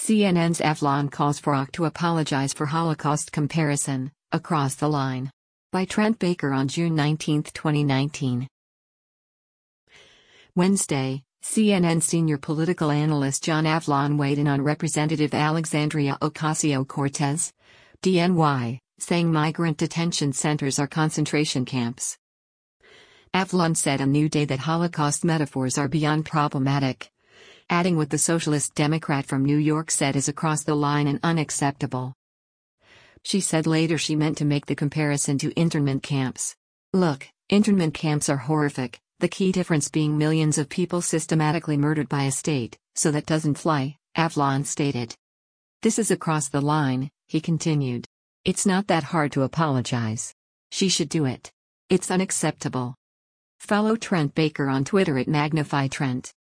CNN's Avlon calls for OC to apologize for Holocaust comparison, Across the Line. By Trent Baker on June 19, 2019. Wednesday, CNN senior political analyst John Avlon weighed in on Representative Alexandria Ocasio-Cortez, DNY, saying migrant detention centers are concentration camps. Avlon said on New Day that Holocaust metaphors are beyond problematic, adding what the Socialist Democrat from New York said is across the line and unacceptable. She said later she meant to make the comparison to internment camps. Look, internment camps are horrific, the key difference being millions of people systematically murdered by a state, so that doesn't fly, Avlon stated. This is across the line, he continued. It's not that hard to apologize. She should do it. It's unacceptable. Follow Trent Baker on Twitter at MagnifyTrent.